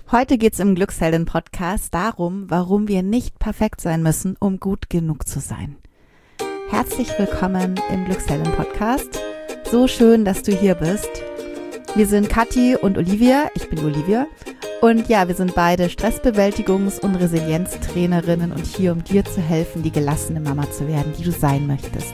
Heute geht's im Glückshelden-Podcast darum, warum wir nicht perfekt sein müssen, um gut genug zu sein. Herzlich willkommen im Glückshelden-Podcast. So schön, dass du hier bist. Wir sind Kathi und Olivia. Ich bin Olivia. Und ja, wir sind beide Stressbewältigungs- und Resilienztrainerinnen und hier, um dir zu helfen, die gelassene Mama zu werden, die du sein möchtest.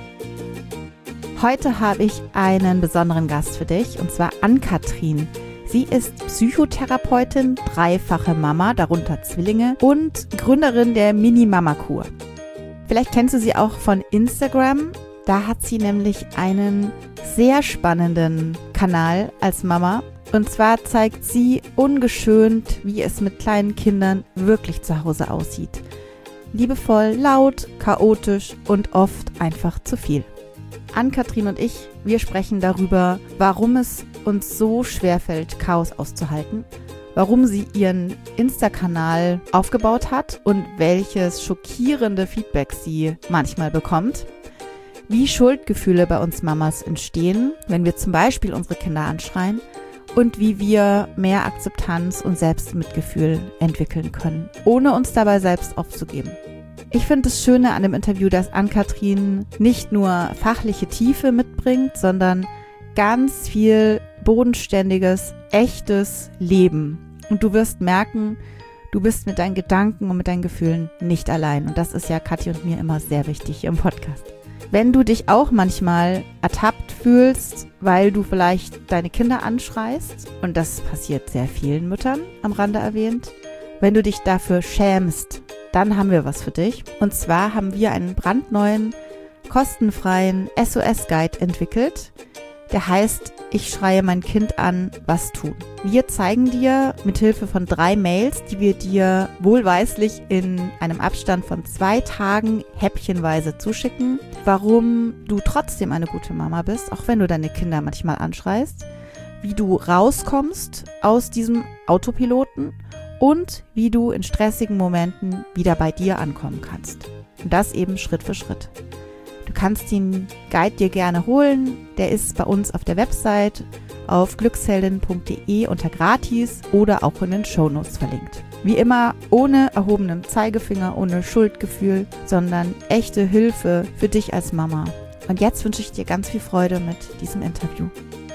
Heute habe ich einen besonderen Gast für dich, und zwar Ann-Kathrin. Sie ist Psychotherapeutin, dreifache Mama, darunter Zwillinge, und Gründerin der Mini-Mama-Kur. Vielleicht kennst du sie auch von Instagram. Da hat sie nämlich einen sehr spannenden Kanal als Mama. Und zwar zeigt sie ungeschönt, wie es mit kleinen Kindern wirklich zu Hause aussieht. Liebevoll, laut, chaotisch und oft einfach zu viel. Ann-Kathrin und ich, wir sprechen darüber, warum es uns so schwerfällt, Chaos auszuhalten, warum sie ihren Insta-Kanal aufgebaut hat und welches schockierende Feedback sie manchmal bekommt, wie Schuldgefühle bei uns Mamas entstehen, wenn wir zum Beispiel unsere Kinder anschreien, und wie wir mehr Akzeptanz und Selbstmitgefühl entwickeln können, ohne uns dabei selbst aufzugeben. Ich finde das Schöne an dem Interview, dass Ann-Kathrin nicht nur fachliche Tiefe mitbringt, sondern ganz viel bodenständiges, echtes Leben. Und du wirst merken, du bist mit deinen Gedanken und mit deinen Gefühlen nicht allein. Und das ist ja Kathi und mir immer sehr wichtig hier im Podcast. Wenn du dich auch manchmal ertappt fühlst, weil du vielleicht deine Kinder anschreist, und das passiert sehr vielen Müttern, am Rande erwähnt, wenn du dich dafür schämst, dann haben wir was für dich. Und zwar haben wir einen brandneuen, kostenfreien SOS-Guide entwickelt. Der heißt, ich schreie mein Kind an, was tun. Wir zeigen dir mithilfe von 3 Mails, die wir dir wohlweislich in einem Abstand von 2 Tagen häppchenweise zuschicken, warum du trotzdem eine gute Mama bist, auch wenn du deine Kinder manchmal anschreist, wie du rauskommst aus diesem Autopiloten und wie du in stressigen Momenten wieder bei dir ankommen kannst. Und das eben Schritt für Schritt. Du kannst den Guide dir gerne holen. Der ist bei uns auf der Website auf glücksheldin.de unter gratis oder auch in den Shownotes verlinkt. Wie immer ohne erhobenen Zeigefinger, ohne Schuldgefühl, sondern echte Hilfe für dich als Mama. Und jetzt wünsche ich dir ganz viel Freude mit diesem Interview.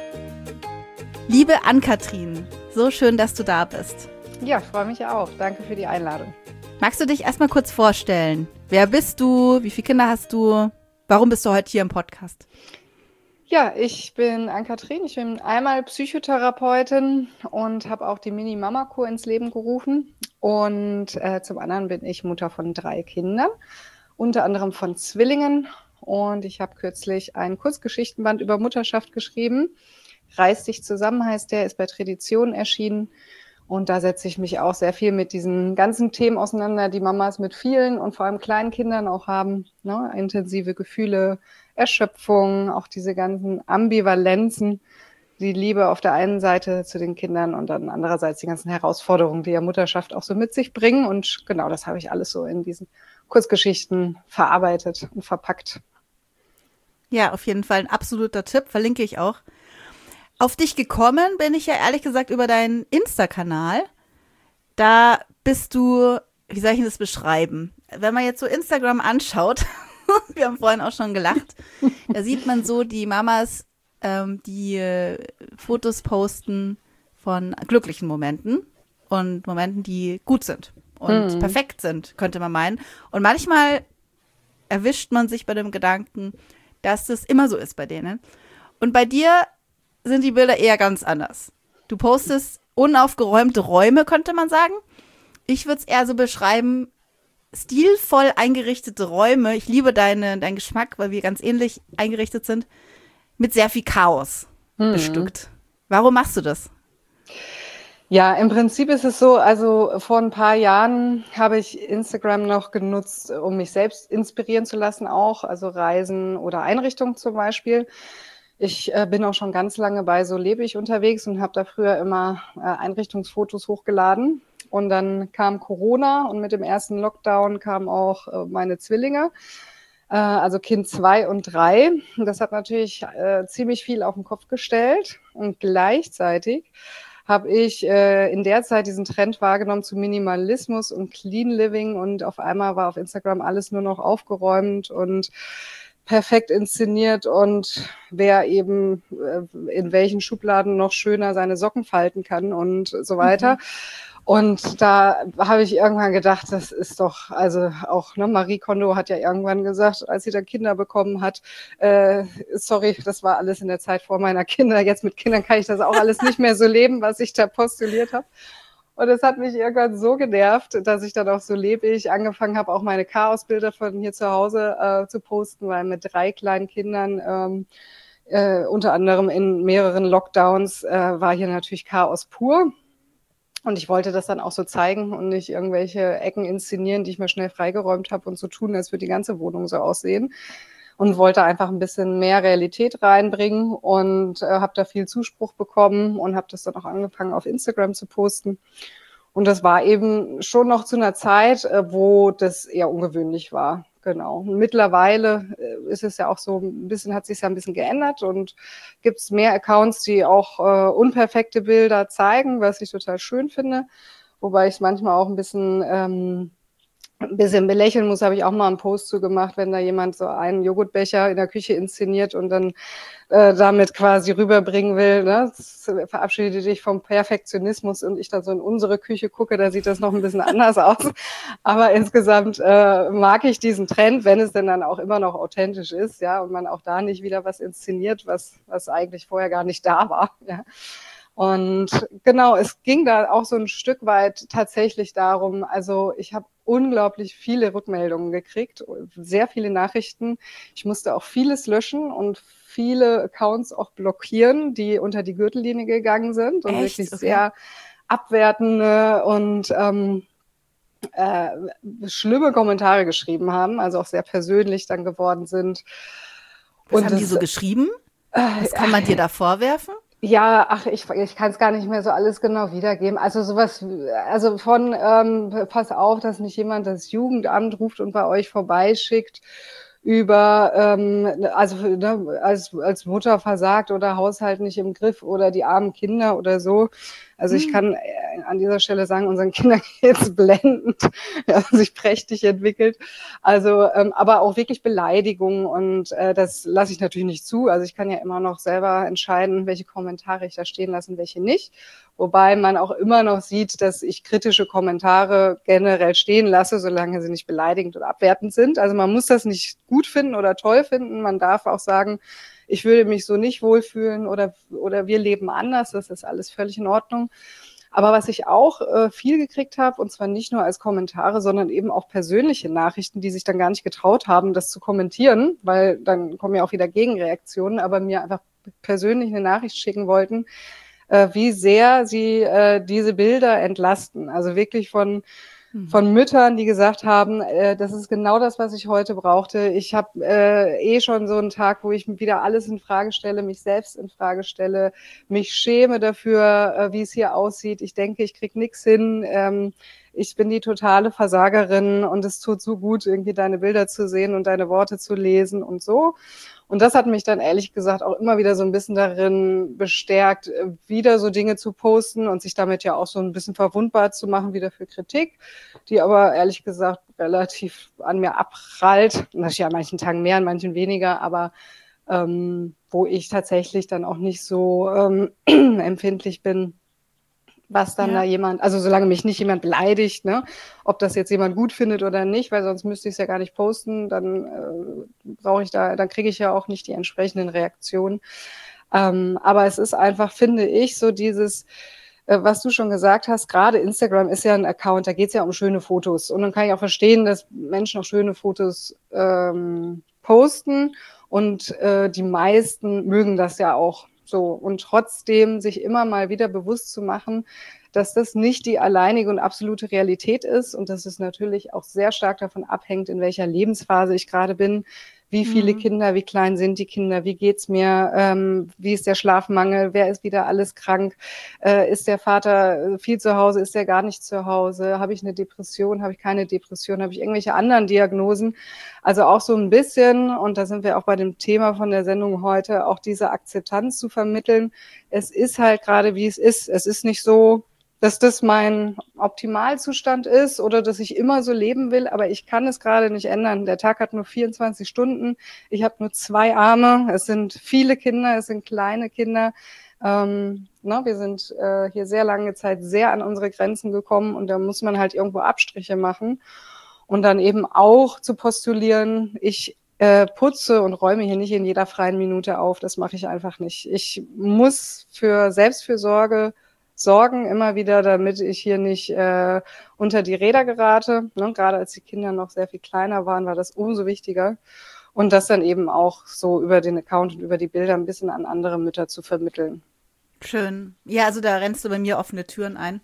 Liebe Ann-Kathrin, so schön, dass du da bist. Ja, freue mich auch. Danke für die Einladung. Magst du dich erstmal kurz vorstellen? Wer bist du? Wie viele Kinder hast du? Warum bist du heute hier im Podcast? Ja, ich bin Ann-Kathrin. Ich bin einmal Psychotherapeutin und habe auch die Mini-Mama-Kur ins Leben gerufen. Und zum anderen bin ich Mutter von 3 Kindern, unter anderem von Zwillingen. Und ich habe kürzlich ein Kurzgeschichtenband über Mutterschaft geschrieben. Reiß dich zusammen heißt der, ist bei Tradition erschienen. Und da setze ich mich auch sehr viel mit diesen ganzen Themen auseinander, die Mamas mit vielen und vor allem kleinen Kindern auch haben. Ne? Intensive Gefühle, Erschöpfung, auch diese ganzen Ambivalenzen, die Liebe auf der einen Seite zu den Kindern und dann andererseits die ganzen Herausforderungen, die ja Mutterschaft auch so mit sich bringen. Und genau, das habe ich alles so in diesen Kurzgeschichten verarbeitet und verpackt. Ja, auf jeden Fall ein absoluter Tipp, verlinke ich auch. Auf dich gekommen bin ich ja ehrlich gesagt über deinen Insta-Kanal. Da bist du, wie soll ich das beschreiben? Wenn man jetzt so Instagram anschaut, wir haben vorhin auch schon gelacht, da sieht man so die Mamas, die Fotos posten von glücklichen Momenten und Momenten, die gut sind und perfekt sind, könnte man meinen. Und manchmal erwischt man sich bei dem Gedanken, dass das immer so ist bei denen. Und bei dir sind die Bilder eher ganz anders. Du postest unaufgeräumte Räume, könnte man sagen. Ich würde es eher so beschreiben, stilvoll eingerichtete Räume. Ich liebe deinen Geschmack, weil wir ganz ähnlich eingerichtet sind, mit sehr viel Chaos bestückt. Warum machst du das? Ja, im Prinzip ist es so, also vor ein paar Jahren habe ich Instagram noch genutzt, um mich selbst inspirieren zu lassen auch, also Reisen oder Einrichtungen zum Beispiel. Ich bin auch schon ganz lange bei So lebe ich unterwegs und habe da früher immer Einrichtungsfotos hochgeladen. Und dann kam Corona und mit dem ersten Lockdown kamen auch meine Zwillinge, also Kind 2 und 3. Das hat natürlich ziemlich viel auf den Kopf gestellt. Und gleichzeitig habe ich in der Zeit diesen Trend wahrgenommen zu Minimalismus und Clean Living und auf einmal war auf Instagram alles nur noch aufgeräumt und perfekt inszeniert und wer eben in welchen Schubladen noch schöner seine Socken falten kann und so weiter. Und da habe ich irgendwann gedacht, das ist doch, also auch, ne, Marie Kondo hat ja irgendwann gesagt, als sie dann Kinder bekommen hat, sorry, das war alles in der Zeit vor meiner Kinder, jetzt mit Kindern kann ich das auch alles nicht mehr so leben, was ich da postuliert habe. Und es hat mich irgendwann so genervt, dass ich dann auch so lebig angefangen habe, auch meine Chaosbilder von hier zu Hause zu posten, weil mit 3 kleinen Kindern, unter anderem in mehreren Lockdowns, war hier natürlich Chaos pur. Und ich wollte das dann auch so zeigen und nicht irgendwelche Ecken inszenieren, die ich mir schnell freigeräumt habe und so tun, als würde die ganze Wohnung so aussehen. Und wollte einfach ein bisschen mehr Realität reinbringen und habe da viel Zuspruch bekommen und habe das dann auch angefangen auf Instagram zu posten. Und das war eben schon noch zu einer Zeit, wo das eher ungewöhnlich war. Genau. Und mittlerweile ist es ja auch so ein bisschen, hat sich ja ein bisschen geändert und gibt es mehr Accounts, die auch unperfekte Bilder zeigen, was ich total schön finde. Wobei ich es manchmal auch ein bisschen belächeln muss, habe ich auch mal einen Post zu gemacht, wenn da jemand so einen Joghurtbecher in der Küche inszeniert und dann damit quasi rüberbringen will, ne? Verabschiede dich vom Perfektionismus und ich dann so in unsere Küche gucke, da sieht das noch ein bisschen anders aus. Aber insgesamt mag ich diesen Trend, wenn es denn dann auch immer noch authentisch ist, ja, und man auch da nicht wieder was inszeniert, was eigentlich vorher gar nicht da war, ja. Und genau, es ging da auch so ein Stück weit tatsächlich darum, also ich habe unglaublich viele Rückmeldungen gekriegt, sehr viele Nachrichten. Ich musste auch vieles löschen und viele Accounts auch blockieren, die unter die Gürtellinie gegangen sind und Echt? wirklich Okay. sehr abwertende und schlimme Kommentare geschrieben haben, also auch sehr persönlich dann geworden sind. Was Und haben die so geschrieben? Was kann man dir da vorwerfen? Ja, ach, ich kann es gar nicht mehr so alles genau wiedergeben. Also sowas, also von pass auf, dass nicht jemand das Jugendamt ruft und bei euch vorbeischickt, über also ne, als Mutter versagt oder Haushalt nicht im Griff oder die armen Kinder oder so. Also ich kann an dieser Stelle sagen, unseren Kindern geht's blendend, ja, sich prächtig entwickelt. Also aber auch wirklich Beleidigungen und das lasse ich natürlich nicht zu. Also ich kann ja immer noch selber entscheiden, welche Kommentare ich da stehen lasse und welche nicht. Wobei man auch immer noch sieht, dass ich kritische Kommentare generell stehen lasse, solange sie nicht beleidigend oder abwertend sind. Also man muss das nicht gut finden oder toll finden. Man darf auch sagen, ich würde mich so nicht wohlfühlen oder wir leben anders. Das ist alles völlig in Ordnung. Aber was ich auch viel gekriegt habe, und zwar nicht nur als Kommentare, sondern eben auch persönliche Nachrichten, die sich dann gar nicht getraut haben, das zu kommentieren, weil dann kommen ja auch wieder Gegenreaktionen, aber mir einfach persönlich eine Nachricht schicken wollten, wie sehr sie diese Bilder entlasten. Also wirklich von Müttern, die gesagt haben, das ist genau das, was ich heute brauchte. Ich habe schon so einen Tag, wo ich wieder alles in Frage stelle, mich selbst in Frage stelle, mich schäme dafür, wie es hier aussieht. Ich denke, ich krieg nichts hin. Ich bin die totale Versagerin und es tut so gut, irgendwie deine Bilder zu sehen und deine Worte zu lesen und so. Und das hat mich dann ehrlich gesagt auch immer wieder so ein bisschen darin bestärkt, wieder so Dinge zu posten und sich damit ja auch so ein bisschen verwundbar zu machen wieder für Kritik, die aber ehrlich gesagt relativ an mir abprallt. Natürlich ja an manchen Tagen mehr, an manchen weniger, aber wo ich tatsächlich dann auch nicht so empfindlich bin, was dann da jemand, also solange mich nicht jemand beleidigt, ne, ob das jetzt jemand gut findet oder nicht, weil sonst müsste ich es ja gar nicht posten, dann dann kriege ich ja auch nicht die entsprechenden Reaktionen. Aber es ist einfach, finde ich, so dieses, was du schon gesagt hast, gerade Instagram ist ja ein Account, da geht es ja um schöne Fotos. Und dann kann ich auch verstehen, dass Menschen auch schöne Fotos posten und die meisten mögen das ja auch. So, und trotzdem sich immer mal wieder bewusst zu machen, dass das nicht die alleinige und absolute Realität ist und dass es natürlich auch sehr stark davon abhängt, in welcher Lebensphase ich gerade bin, Wie viele Kinder, wie klein sind die Kinder, wie geht's mir, wie ist der Schlafmangel, wer ist wieder alles krank, ist der Vater viel zu Hause, ist der gar nicht zu Hause, habe ich eine Depression, habe ich keine Depression, habe ich irgendwelche anderen Diagnosen. Also auch so ein bisschen, und da sind wir auch bei dem Thema von der Sendung heute, auch diese Akzeptanz zu vermitteln. Es ist halt gerade, wie es ist. Es ist nicht so, dass das mein Optimalzustand ist oder dass ich immer so leben will, aber ich kann es gerade nicht ändern. Der Tag hat nur 24 Stunden, ich habe nur 2 Arme, es sind viele Kinder, es sind kleine Kinder. Wir sind hier sehr lange Zeit sehr an unsere Grenzen gekommen und da muss man halt irgendwo Abstriche machen und dann eben auch zu postulieren, ich putze und räume hier nicht in jeder freien Minute auf, das mache ich einfach nicht. Ich muss für Selbstfürsorge sorgen immer wieder, damit ich hier nicht unter die Räder gerate. Ne? Gerade als die Kinder noch sehr viel kleiner waren, war das umso wichtiger. Und das dann eben auch so über den Account und über die Bilder ein bisschen an andere Mütter zu vermitteln. Schön. Ja, also da rennst du bei mir offene Türen ein.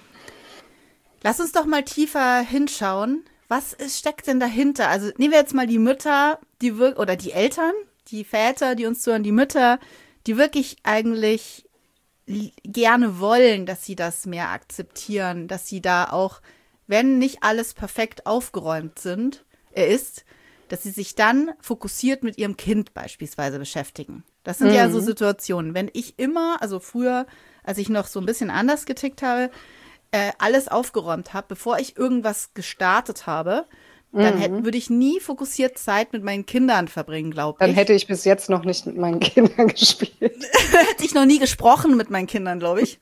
Lass uns doch mal tiefer hinschauen. Was steckt denn dahinter? Also nehmen wir jetzt mal die Mütter, oder die Eltern, die Väter, die uns zuhören, die Mütter, die wirklich eigentlich gerne wollen, dass sie das mehr akzeptieren, dass sie da auch, wenn nicht alles perfekt aufgeräumt ist, dass sie sich dann fokussiert mit ihrem Kind beispielsweise beschäftigen. Das sind ja so Situationen. Wenn ich immer, also früher, als ich noch so ein bisschen anders getickt habe, alles aufgeräumt habe, bevor ich irgendwas gestartet habe, dann würde ich nie fokussiert Zeit mit meinen Kindern verbringen, glaube ich. Dann hätte ich bis jetzt noch nicht mit meinen Kindern gespielt. Hätte ich noch nie gesprochen mit meinen Kindern, glaube ich.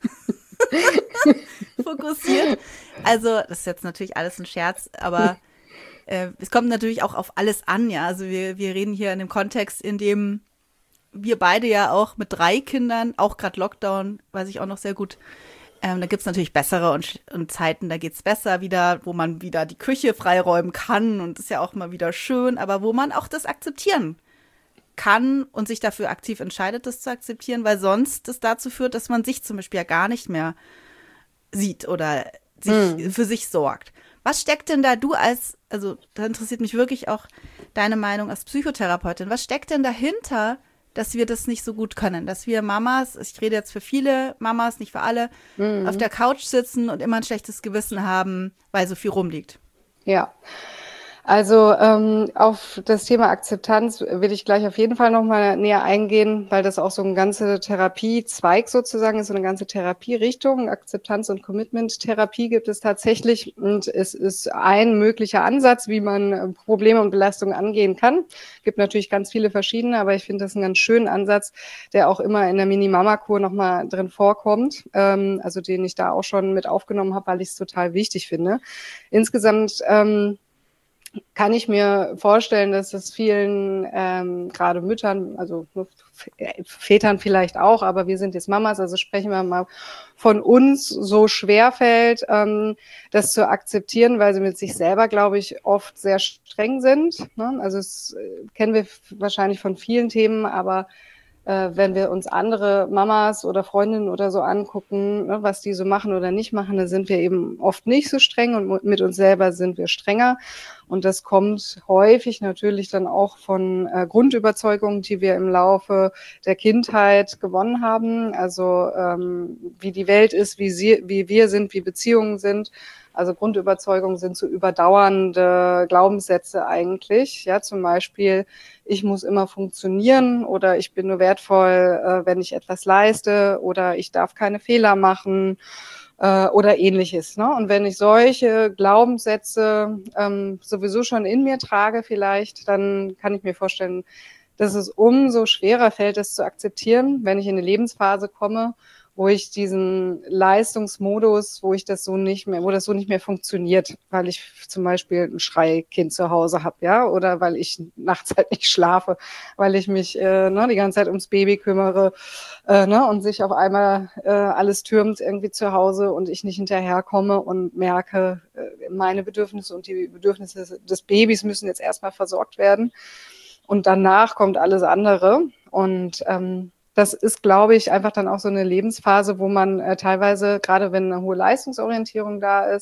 Fokussiert. Also, das ist jetzt natürlich alles ein Scherz, aber es kommt natürlich auch auf alles an, ja. Also wir reden hier in dem Kontext, in dem wir beide ja auch mit 3 Kindern, auch gerade Lockdown, weiß ich auch noch sehr gut, da gibt's natürlich bessere und Zeiten, da geht's besser wieder, wo man wieder die Küche freiräumen kann und ist ja auch mal wieder schön, aber wo man auch das akzeptieren kann und sich dafür aktiv entscheidet, das zu akzeptieren, weil sonst das dazu führt, dass man sich zum Beispiel ja gar nicht mehr sieht oder sich für sich sorgt. Was steckt denn da also da interessiert mich wirklich auch deine Meinung als Psychotherapeutin, was steckt denn dahinter, dass wir das nicht so gut können, dass wir Mamas, ich rede jetzt für viele Mamas, nicht für alle, auf der Couch sitzen und immer ein schlechtes Gewissen haben, weil so viel rumliegt. Ja, also auf das Thema Akzeptanz will ich gleich auf jeden Fall nochmal näher eingehen, weil das auch so ein ganzer Therapiezweig sozusagen ist, so eine ganze Therapierichtung. Akzeptanz- und Commitment-Therapie gibt es tatsächlich und es ist ein möglicher Ansatz, wie man Probleme und Belastungen angehen kann. Gibt natürlich ganz viele verschiedene, aber ich finde das einen ganz schönen Ansatz, der auch immer in der Mini-Mama-Kur nochmal drin vorkommt, also den ich da auch schon mit aufgenommen habe, weil ich es total wichtig finde. Insgesamt kann ich mir vorstellen, dass es vielen, gerade Müttern, also Vätern vielleicht auch, aber wir sind jetzt Mamas, also sprechen wir mal von uns, so schwer fällt, das zu akzeptieren, weil sie mit sich selber, glaube ich, oft sehr streng sind. Ne? Also das kennen wir wahrscheinlich von vielen Themen, aber wenn wir uns andere Mamas oder Freundinnen oder so angucken, ne, was die so machen oder nicht machen, dann sind wir eben oft nicht so streng und mit uns selber sind wir strenger. Und das kommt häufig natürlich dann auch von Grundüberzeugungen, die wir im Laufe der Kindheit gewonnen haben. Also wie die Welt ist, wie wir sind, wie Beziehungen sind. Also Grundüberzeugungen sind so überdauernde Glaubenssätze eigentlich. Ja, zum Beispiel, ich muss immer funktionieren oder ich bin nur wertvoll, wenn ich etwas leiste oder ich darf keine Fehler machen oder ähnliches. Ne? Und wenn ich solche Glaubenssätze sowieso schon in mir trage vielleicht, dann kann ich mir vorstellen, dass es umso schwerer fällt, das zu akzeptieren, wenn ich in eine Lebensphase komme, wo ich diesen Leistungsmodus, wo das so nicht mehr funktioniert, weil ich zum Beispiel ein Schreikind zu Hause habe, ja, oder weil ich nachts halt nicht schlafe, weil ich mich die ganze Zeit ums Baby kümmere und sich auf einmal alles türmt irgendwie zu Hause und ich nicht hinterherkomme und merke, meine Bedürfnisse und die Bedürfnisse des Babys müssen jetzt erstmal versorgt werden und danach kommt alles andere und das ist, glaube ich, einfach dann auch so eine Lebensphase, wo man teilweise, gerade wenn eine hohe Leistungsorientierung da ist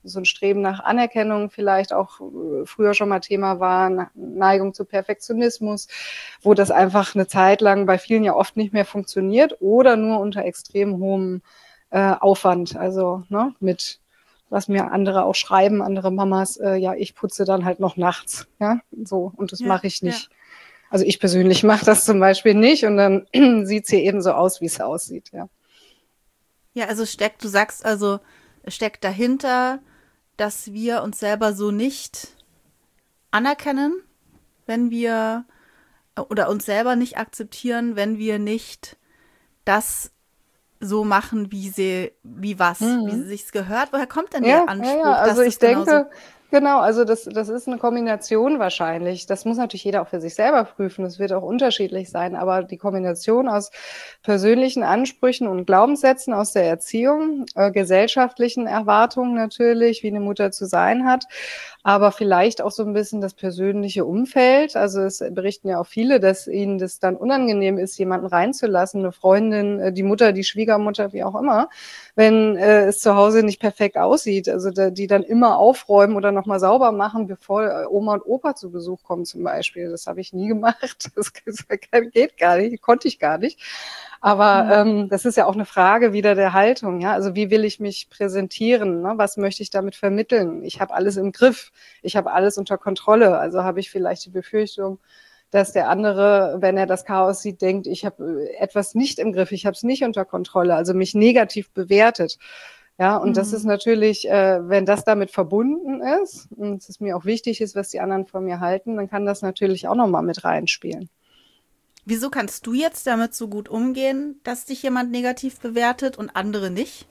so ein Streben nach Anerkennung vielleicht auch früher schon mal Thema war, Neigung zu Perfektionismus, wo das einfach eine Zeit lang bei vielen ja oft nicht mehr funktioniert oder nur unter extrem hohem Aufwand, also mit was mir andere auch schreiben, andere Mamas, ja, ich putze dann halt noch nachts, ja, so, und das mache ich nicht. Ja. Also ich persönlich mache das zum Beispiel nicht und dann sieht es hier eben so aus, wie es aussieht, ja. Ja, also du sagst also, es steckt dahinter, dass wir uns selber so nicht anerkennen, wenn wir oder uns selber nicht akzeptieren, wenn wir nicht das so machen, wie sie sich's gehört. Woher kommt denn der Anspruch? Ja, also ich denke, genau, also das ist eine Kombination wahrscheinlich. Das muss natürlich jeder auch für sich selber prüfen. Das wird auch unterschiedlich sein, aber die Kombination aus persönlichen Ansprüchen und Glaubenssätzen aus der Erziehung, gesellschaftlichen Erwartungen natürlich, wie eine Mutter zu sein hat, aber vielleicht auch so ein bisschen das persönliche Umfeld. Also es berichten ja auch viele, dass ihnen das dann unangenehm ist, jemanden reinzulassen, eine Freundin, die Mutter, die Schwiegermutter, wie auch immer, wenn es zu Hause nicht perfekt aussieht. Also die dann immer aufräumen oder nochmal sauber machen, bevor Oma und Opa zu Besuch kommen zum Beispiel. Das habe ich nie gemacht. Das geht gar nicht, konnte ich gar nicht. Aber das ist ja auch eine Frage wieder der Haltung. Ja, also wie will ich mich präsentieren? Ne? Was möchte ich damit vermitteln? Ich habe alles im Griff. Ich habe alles unter Kontrolle. Also habe ich vielleicht die Befürchtung, dass der andere, wenn er das Chaos sieht, denkt, ich habe etwas nicht im Griff, ich habe es nicht unter Kontrolle, also mich negativ bewertet. Ja, und das ist natürlich, wenn das damit verbunden ist und es mir auch wichtig ist, was die anderen von mir halten, dann kann das natürlich auch nochmal mit reinspielen. Wieso kannst du jetzt damit so gut umgehen, dass dich jemand negativ bewertet und andere nicht?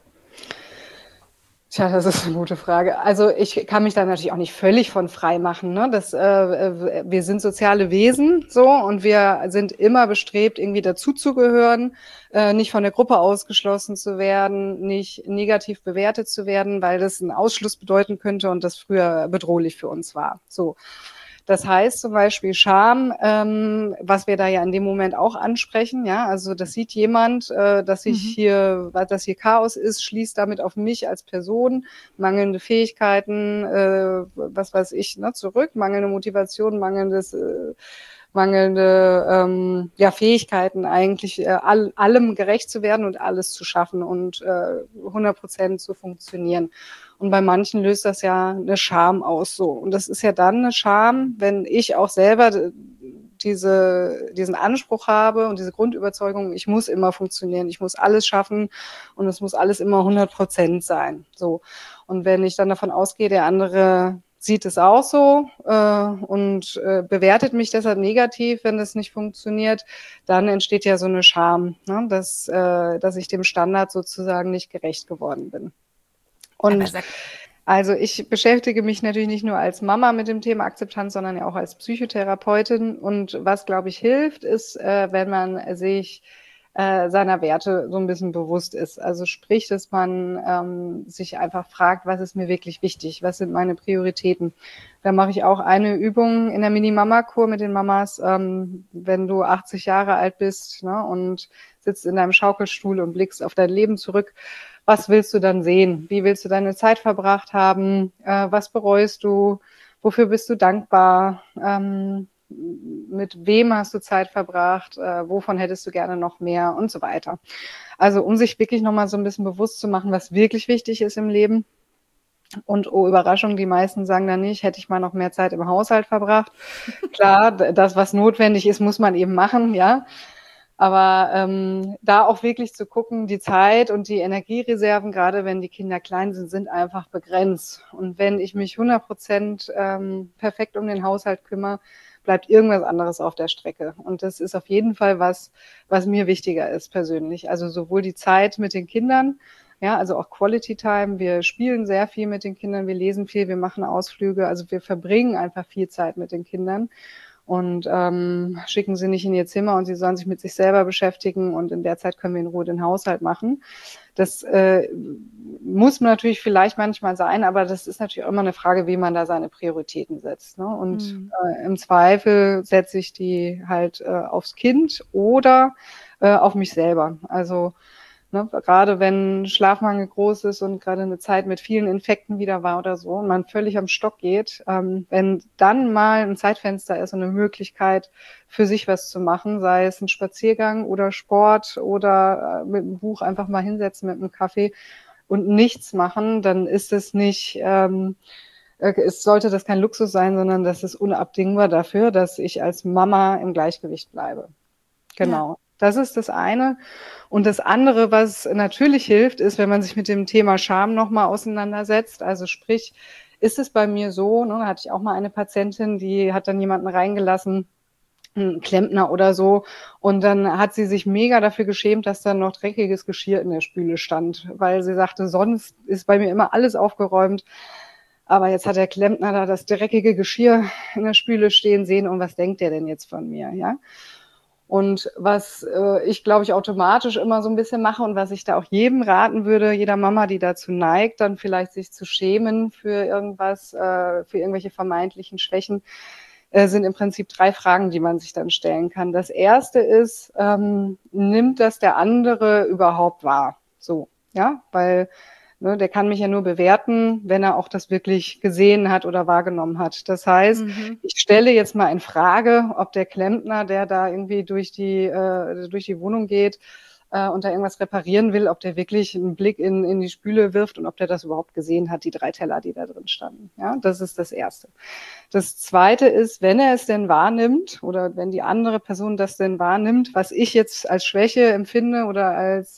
Tja, das ist eine gute Frage. Also ich kann mich da natürlich auch nicht völlig von frei machen. Ne? Wir sind soziale Wesen so und wir sind immer bestrebt, irgendwie dazuzugehören, nicht von der Gruppe ausgeschlossen zu werden, nicht negativ bewertet zu werden, weil das einen Ausschluss bedeuten könnte und das früher bedrohlich für uns war. So. Das heißt zum Beispiel Scham, was wir da ja in dem Moment auch ansprechen, ja, also das sieht jemand, dass hier Chaos ist, schließt damit auf mich als Person, mangelnde Fähigkeiten, was weiß ich, zurück, mangelnde Motivation, mangelnde Fähigkeiten eigentlich, allem gerecht zu werden und alles zu schaffen und 100% zu funktionieren. Und bei manchen löst das ja eine Scham aus so. Und das ist ja dann eine Scham, wenn ich auch selber diesen Anspruch habe und diese Grundüberzeugung, ich muss immer funktionieren, ich muss alles schaffen und es muss alles immer 100% sein. So. Und wenn ich dann davon ausgehe, der andere sieht es auch so und bewertet mich deshalb negativ, wenn das nicht funktioniert, dann entsteht ja so eine Scham, ne? dass ich dem Standard sozusagen nicht gerecht geworden bin. Und also ich beschäftige mich natürlich nicht nur als Mama mit dem Thema Akzeptanz, sondern ja auch als Psychotherapeutin. Und was, glaube ich, hilft, ist, wenn man sich seiner Werte so ein bisschen bewusst ist. Also sprich, dass man sich einfach fragt, was ist mir wirklich wichtig? Was sind meine Prioritäten? Da mache ich auch eine Übung in der Mini-Mama-Kur mit den Mamas, wenn du 80 Jahre alt bist, ne, und sitzt in deinem Schaukelstuhl und blickst auf dein Leben zurück. Was willst du dann sehen? Wie willst du deine Zeit verbracht haben? Was bereust du? Wofür bist du dankbar? Mit wem hast du Zeit verbracht? Wovon hättest du gerne noch mehr? Und so weiter. Also um sich wirklich nochmal so ein bisschen bewusst zu machen, was wirklich wichtig ist im Leben. Und oh, Überraschung, die meisten sagen dann nicht, hätte ich mal noch mehr Zeit im Haushalt verbracht. Klar, das, was notwendig ist, muss man eben machen, ja. Aber da auch wirklich zu gucken, die Zeit und die Energiereserven, gerade wenn die Kinder klein sind einfach begrenzt. Und wenn ich mich 100% perfekt um den Haushalt kümmere, bleibt irgendwas anderes auf der Strecke. Und das ist auf jeden Fall was mir wichtiger ist persönlich. Also sowohl die Zeit mit den Kindern, ja, also auch Quality Time. Wir spielen sehr viel mit den Kindern, wir lesen viel, wir machen Ausflüge. Also wir verbringen einfach viel Zeit mit den Kindern. Und schicken sie nicht in ihr Zimmer und sie sollen sich mit sich selber beschäftigen und in der Zeit können wir in Ruhe den Haushalt machen. Das muss natürlich vielleicht manchmal sein, aber das ist natürlich auch immer eine Frage, wie man da seine Prioritäten setzt. Ne? Und im Zweifel setze ich die halt aufs Kind oder auf mich selber. Also Ne? Gerade wenn Schlafmangel groß ist und gerade eine Zeit mit vielen Infekten wieder war oder so und man völlig am Stock geht, wenn dann mal ein Zeitfenster ist und eine Möglichkeit für sich was zu machen, sei es ein Spaziergang oder Sport oder mit einem Buch einfach mal hinsetzen mit einem Kaffee und nichts machen, dann ist es nicht, es sollte das kein Luxus sein, sondern das ist unabdingbar dafür, dass ich als Mama im Gleichgewicht bleibe. Ja. Genau. Das ist das eine. Und das andere, was natürlich hilft, ist, wenn man sich mit dem Thema Scham nochmal auseinandersetzt. Also sprich, ist es bei mir so, ne, da hatte ich auch mal eine Patientin, die hat dann jemanden reingelassen, einen Klempner oder so. Und dann hat sie sich mega dafür geschämt, dass dann noch dreckiges Geschirr in der Spüle stand, weil sie sagte, sonst ist bei mir immer alles aufgeräumt. Aber jetzt hat der Klempner da das dreckige Geschirr in der Spüle stehen sehen und was denkt der denn jetzt von mir, ja? Und was ich, glaube ich, automatisch immer so ein bisschen mache und was ich da auch jedem raten würde, jeder Mama, die dazu neigt, dann vielleicht sich zu schämen für irgendwas, für irgendwelche vermeintlichen Schwächen, sind im Prinzip 3 Fragen, die man sich dann stellen kann. Das erste ist, nimmt das der andere überhaupt wahr? So, ja, weil ne, der kann mich ja nur bewerten, wenn er auch das wirklich gesehen hat oder wahrgenommen hat. Das heißt, ich stelle jetzt mal in Frage, ob der Klempner, der da irgendwie durch die Wohnung geht und da irgendwas reparieren will, ob der wirklich einen Blick in die Spüle wirft und ob der das überhaupt gesehen hat, die 3 Teller, die da drin standen. Ja, das ist das Erste. Das Zweite ist, wenn er es denn wahrnimmt oder wenn die andere Person das denn wahrnimmt, was ich jetzt als Schwäche empfinde oder als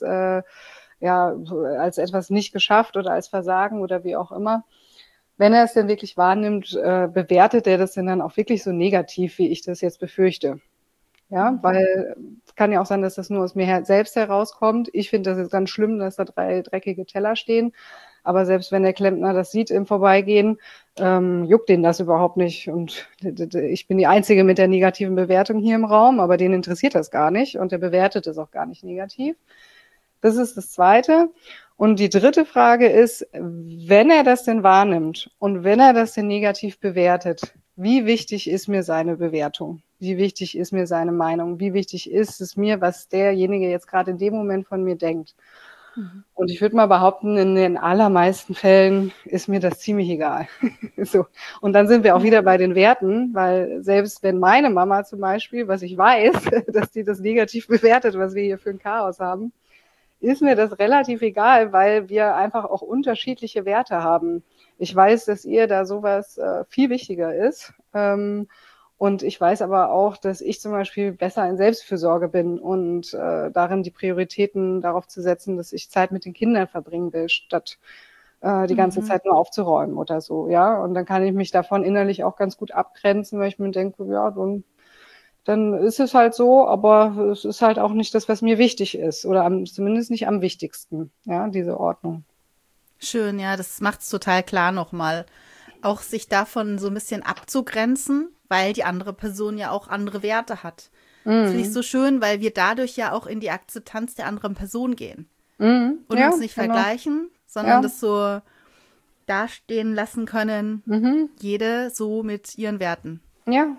als etwas nicht geschafft oder als Versagen oder wie auch immer. Wenn er es denn wirklich wahrnimmt, bewertet er das denn dann auch wirklich so negativ, wie ich das jetzt befürchte. Ja, weil es kann ja auch sein, dass das nur aus mir selbst herauskommt. Ich finde das jetzt ganz schlimm, dass da 3 dreckige Teller stehen. Aber selbst wenn der Klempner das sieht im Vorbeigehen, juckt den das überhaupt nicht. Und ich bin die Einzige mit der negativen Bewertung hier im Raum, aber den interessiert das gar nicht und der bewertet es auch gar nicht negativ. Das ist das Zweite. Und die dritte Frage ist, wenn er das denn wahrnimmt und wenn er das denn negativ bewertet, wie wichtig ist mir seine Bewertung? Wie wichtig ist mir seine Meinung? Wie wichtig ist es mir, was derjenige jetzt gerade in dem Moment von mir denkt? Und ich würde mal behaupten, in den allermeisten Fällen ist mir das ziemlich egal. So. Und dann sind wir auch wieder bei den Werten, weil selbst wenn meine Mama zum Beispiel, was ich weiß, dass die das negativ bewertet, was wir hier für ein Chaos haben, ist mir das relativ egal, weil wir einfach auch unterschiedliche Werte haben. Ich weiß, dass ihr da sowas viel wichtiger ist. Und ich weiß aber auch, dass ich zum Beispiel besser in Selbstfürsorge bin und darin die Prioritäten darauf zu setzen, dass ich Zeit mit den Kindern verbringen will, statt die ganze Zeit nur aufzuräumen oder so, ja. Und dann kann ich mich davon innerlich auch ganz gut abgrenzen, weil ich mir denke, ja, dann ist es halt so, aber es ist halt auch nicht das, was mir wichtig ist oder zumindest nicht am wichtigsten, ja, diese Ordnung. Schön, ja, das macht es total klar nochmal. Auch sich davon so ein bisschen abzugrenzen, weil die andere Person ja auch andere Werte hat. Das finde ich so schön, weil wir dadurch ja auch in die Akzeptanz der anderen Person gehen. Und Ja, uns nicht genau. vergleichen, sondern Ja. das so dastehen lassen können, jede so mit ihren Werten. Ja.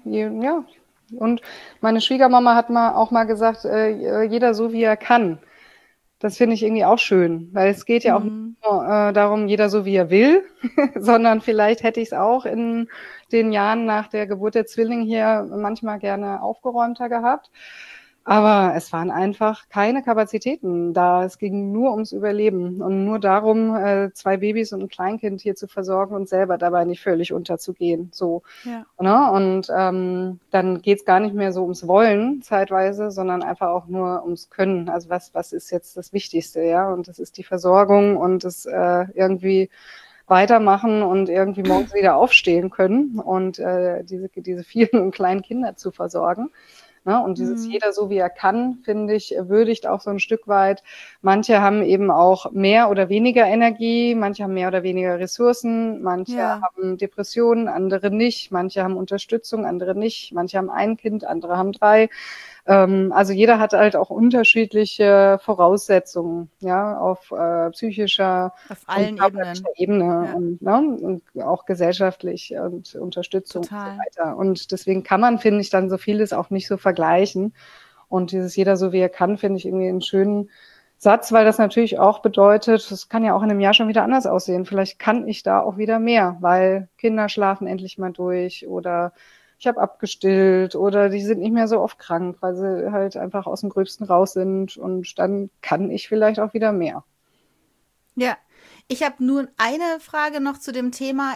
Und meine Schwiegermama hat auch mal gesagt, jeder so wie er kann. Das finde ich irgendwie auch schön, weil es geht ja auch nicht nur darum, jeder so wie er will, sondern vielleicht hätte ich es auch in den Jahren nach der Geburt der Zwillinge hier manchmal gerne aufgeräumter gehabt. Aber es waren einfach keine Kapazitäten da. Es ging nur ums Überleben und nur darum, 2 Babys und ein Kleinkind hier zu versorgen und selber dabei nicht völlig unterzugehen. So. Ja. Ne? Und dann geht's gar nicht mehr so ums Wollen zeitweise, sondern einfach auch nur ums Können. Also was ist jetzt das Wichtigste, ja? Und das ist die Versorgung und das irgendwie weitermachen und irgendwie morgens wieder aufstehen können und diese vielen kleinen Kinder zu versorgen. Ne? Und dieses jeder so wie er kann, finde ich, würdigt auch so ein Stück weit. Manche haben eben auch mehr oder weniger Energie, manche haben mehr oder weniger Ressourcen, manche haben Depressionen, andere nicht, manche haben Unterstützung, andere nicht, manche haben ein Kind, andere haben 3. Also jeder hat halt auch unterschiedliche Voraussetzungen, ja, auf psychischer Auf allen und körperlicher Ebene und, ne, und auch gesellschaftlich und Unterstützung Total. und so weiter. Und deswegen kann man, finde ich, dann so vieles auch nicht so vergleichen. Und dieses jeder so wie er kann, finde ich irgendwie einen schönen Satz, weil das natürlich auch bedeutet, das kann ja auch in einem Jahr schon wieder anders aussehen. Vielleicht kann ich da auch wieder mehr, weil Kinder schlafen endlich mal durch oder ich habe abgestillt oder die sind nicht mehr so oft krank, weil sie halt einfach aus dem Gröbsten raus sind und dann kann ich vielleicht auch wieder mehr. Ja, ich habe nur eine Frage noch zu dem Thema.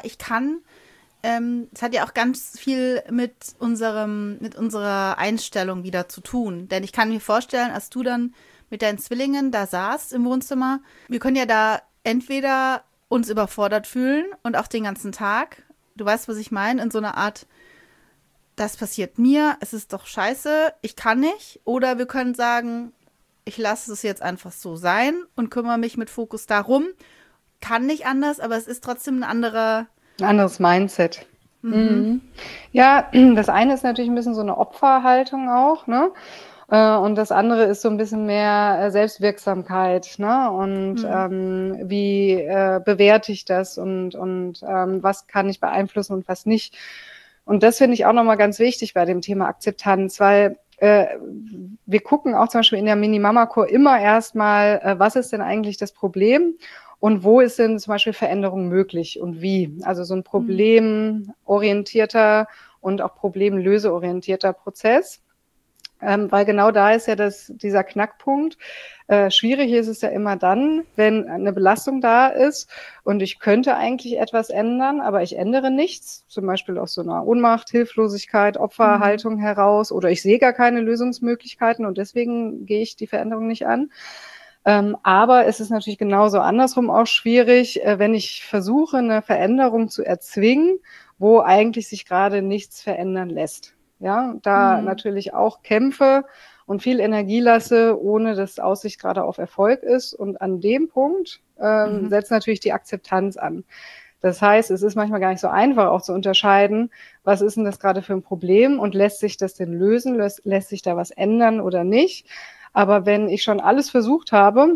Es hat ja auch ganz viel mit unserer Einstellung wieder zu tun. Denn ich kann mir vorstellen, als du dann mit deinen Zwillingen da saßt im Wohnzimmer, wir können ja da entweder uns überfordert fühlen und auch den ganzen Tag, du weißt, was ich meine, in so einer Art, das passiert mir, es ist doch scheiße, ich kann nicht. Oder wir können sagen, ich lasse es jetzt einfach so sein und kümmere mich mit Fokus darum. Kann nicht anders, aber es ist trotzdem ein anderes Mindset. Mhm. Ja, das eine ist natürlich ein bisschen so eine Opferhaltung auch, ne? Und das andere ist so ein bisschen mehr Selbstwirksamkeit, ne? Und wie bewerte ich das und was kann ich beeinflussen und was nicht. Und das finde ich auch nochmal ganz wichtig bei dem Thema Akzeptanz, weil wir gucken auch zum Beispiel in der Mini-Mama-Kur immer erstmal, was ist denn eigentlich das Problem und wo ist denn zum Beispiel Veränderung möglich und wie. Also so ein problemorientierter und auch problemlöseorientierter Prozess. Weil genau da ist ja dieser Knackpunkt. Schwierig ist es ja immer dann, wenn eine Belastung da ist und ich könnte eigentlich etwas ändern, aber ich ändere nichts, zum Beispiel aus so einer Ohnmacht, Hilflosigkeit, Opferhaltung heraus oder ich sehe gar keine Lösungsmöglichkeiten und deswegen gehe ich die Veränderung nicht an. Aber es ist natürlich genauso andersrum auch schwierig, wenn ich versuche, eine Veränderung zu erzwingen, wo eigentlich sich gerade nichts verändern lässt. Ja, da natürlich auch kämpfe und viel Energie lasse, ohne dass Aussicht gerade auf Erfolg ist. Und an dem Punkt setzt natürlich die Akzeptanz an. Das heißt, es ist manchmal gar nicht so einfach auch zu unterscheiden, was ist denn das gerade für ein Problem und lässt sich das denn lösen, lässt sich da was ändern oder nicht. Aber wenn ich schon alles versucht habe,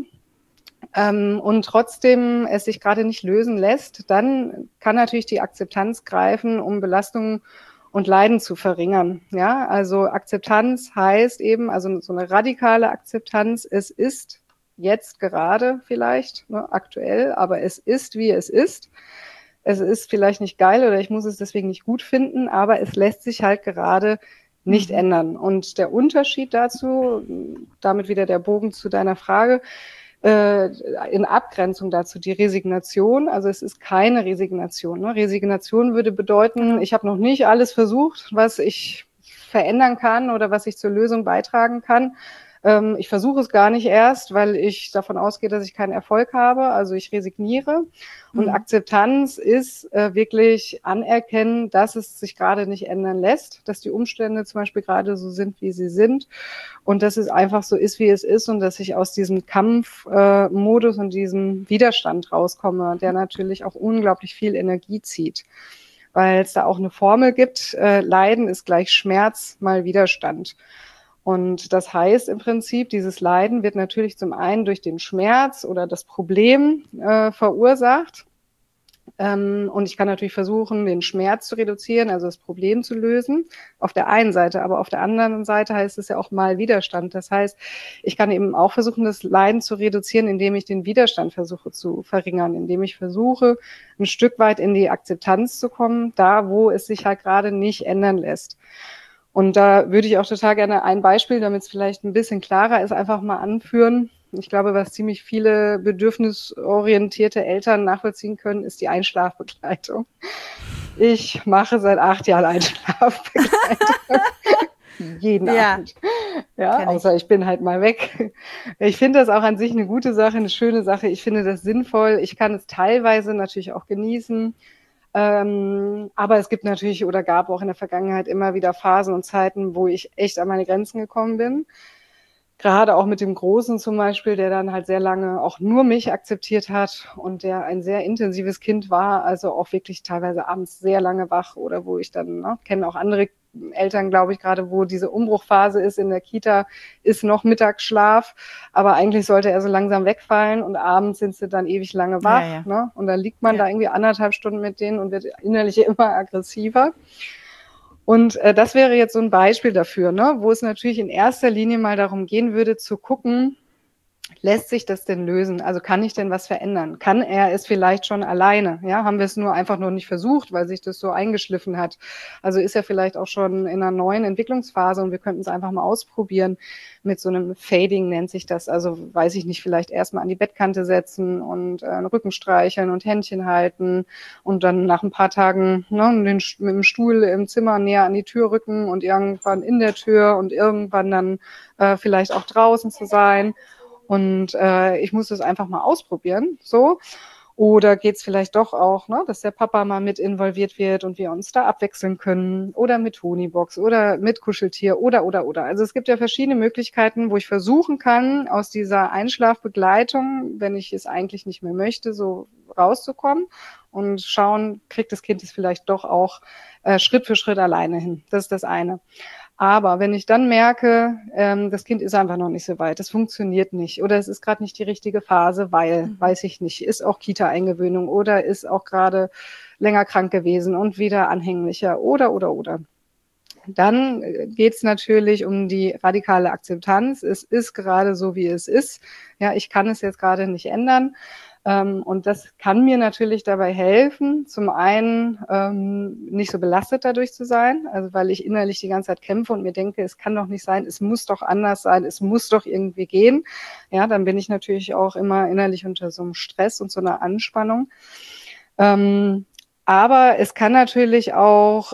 und trotzdem es sich gerade nicht lösen lässt, dann kann natürlich die Akzeptanz greifen, um Belastungen und Leiden zu verringern. Ja, also Akzeptanz heißt eben, also so eine radikale Akzeptanz, es ist jetzt gerade vielleicht, ne, aktuell, aber es ist, wie es ist. Es ist vielleicht nicht geil oder ich muss es deswegen nicht gut finden, aber es lässt sich halt gerade nicht ändern. Und der Unterschied dazu, damit wieder der Bogen zu deiner Frage, in Abgrenzung dazu die Resignation. Also es ist keine Resignation. Ne? Resignation würde bedeuten, ich habe noch nicht alles versucht, was ich verändern kann oder was ich zur Lösung beitragen kann. Ich versuche es gar nicht erst, weil ich davon ausgehe, dass ich keinen Erfolg habe. Also ich resigniere. Und Akzeptanz ist wirklich anerkennen, dass es sich gerade nicht ändern lässt, dass die Umstände zum Beispiel gerade so sind, wie sie sind und dass es einfach so ist, wie es ist und dass ich aus diesem Kampfmodus und diesem Widerstand rauskomme, der natürlich auch unglaublich viel Energie zieht, weil es da auch eine Formel gibt, Leiden ist gleich Schmerz mal Widerstand. Und das heißt im Prinzip, dieses Leiden wird natürlich zum einen durch den Schmerz oder das Problem verursacht. Und ich kann natürlich versuchen, den Schmerz zu reduzieren, also das Problem zu lösen, auf der einen Seite. Aber auf der anderen Seite heißt es ja auch mal Widerstand. Das heißt, ich kann eben auch versuchen, das Leiden zu reduzieren, indem ich den Widerstand versuche zu verringern, indem ich versuche, ein Stück weit in die Akzeptanz zu kommen, da wo es sich halt gerade nicht ändern lässt. Und da würde ich auch total gerne ein Beispiel, damit es vielleicht ein bisschen klarer ist, einfach mal anführen. Ich glaube, was ziemlich viele bedürfnisorientierte Eltern nachvollziehen können, ist die Einschlafbegleitung. Ich mache seit 8 Jahren Einschlafbegleitung. Jeden Abend. Ja, außer ich bin halt mal weg. Ich finde das auch an sich eine gute Sache, eine schöne Sache. Ich finde das sinnvoll. Ich kann es teilweise natürlich auch genießen. Aber es gibt natürlich oder gab auch in der Vergangenheit immer wieder Phasen und Zeiten, wo ich echt an meine Grenzen gekommen bin. Gerade auch mit dem Großen zum Beispiel, der dann halt sehr lange auch nur mich akzeptiert hat und der ein sehr intensives Kind war, also auch wirklich teilweise abends sehr lange wach oder wo ich dann, kenne auch andere Eltern, glaube ich, gerade wo diese Umbruchphase ist in der Kita, ist noch Mittagsschlaf, aber eigentlich sollte er so langsam wegfallen und abends sind sie dann ewig lange wach, ja. Ne? Und dann liegt man da irgendwie 1,5 Stunden mit denen und wird innerlich immer aggressiver. Und das wäre jetzt so ein Beispiel dafür, ne? Wo es natürlich in erster Linie mal darum gehen würde, zu gucken, lässt sich das denn lösen? Also kann ich denn was verändern? Kann er es vielleicht schon alleine? Ja, haben wir es nur einfach noch nicht versucht, weil sich das so eingeschliffen hat? Also ist er vielleicht auch schon in einer neuen Entwicklungsphase und wir könnten es einfach mal ausprobieren mit so einem Fading nennt sich das. Also weiß ich nicht, vielleicht erstmal an die Bettkante setzen und einen Rücken streicheln und Händchen halten und dann nach ein paar Tagen mit dem Stuhl im Zimmer näher an die Tür rücken und irgendwann in der Tür und irgendwann dann vielleicht auch draußen zu sein. Und ich muss das einfach mal ausprobieren, so. Oder geht's vielleicht doch auch, ne, dass der Papa mal mit involviert wird und wir uns da abwechseln können oder mit Tonybox oder mit Kuscheltier oder. Also es gibt ja verschiedene Möglichkeiten, wo ich versuchen kann, aus dieser Einschlafbegleitung, wenn ich es eigentlich nicht mehr möchte, so rauszukommen und schauen, kriegt das Kind es vielleicht doch auch Schritt für Schritt alleine hin. Das ist das eine. Aber wenn ich dann merke, das Kind ist einfach noch nicht so weit, das funktioniert nicht oder es ist gerade nicht die richtige Phase, weil, weiß ich nicht, ist auch Kita-Eingewöhnung oder ist auch gerade länger krank gewesen und wieder anhänglicher oder. Dann geht es natürlich um die radikale Akzeptanz. Es ist gerade so, wie es ist. Ja, ich kann es jetzt gerade nicht ändern. Und das kann mir natürlich dabei helfen, zum einen nicht so belastet dadurch zu sein, also weil ich innerlich die ganze Zeit kämpfe und mir denke, es kann doch nicht sein, es muss doch anders sein, es muss doch irgendwie gehen. Ja, dann bin ich natürlich auch immer innerlich unter so einem Stress und so einer Anspannung. Aber es kann natürlich auch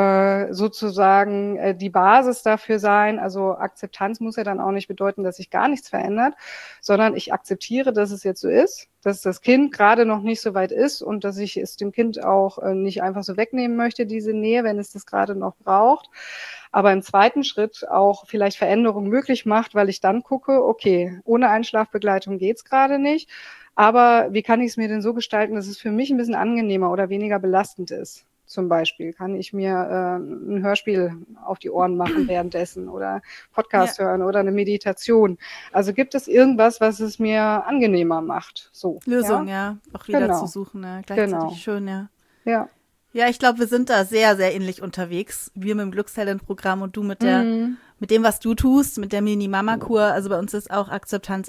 sozusagen die Basis dafür sein. Also Akzeptanz muss ja dann auch nicht bedeuten, dass sich gar nichts verändert, sondern ich akzeptiere, dass es jetzt so ist, dass das Kind gerade noch nicht so weit ist und dass ich es dem Kind auch nicht einfach so wegnehmen möchte, diese Nähe, wenn es das gerade noch braucht. Aber im zweiten Schritt auch vielleicht Veränderungen möglich macht, weil ich dann gucke, okay, ohne Einschlafbegleitung geht's gerade nicht. Aber wie kann ich es mir denn so gestalten, dass es für mich ein bisschen angenehmer oder weniger belastend ist? Zum Beispiel kann ich mir ein Hörspiel auf die Ohren machen währenddessen oder Podcast hören oder eine Meditation. Also gibt es irgendwas, was es mir angenehmer macht? So, Lösung, ja, auch wieder zu suchen, ja, gleichzeitig schön, ja. Ja. Ja, ich glaube, wir sind da sehr, sehr ähnlich unterwegs. Wir mit dem Glückstalent-Programm und du mit dem, was du tust, mit der Mini-Mama-Kur. Also bei uns ist auch Akzeptanz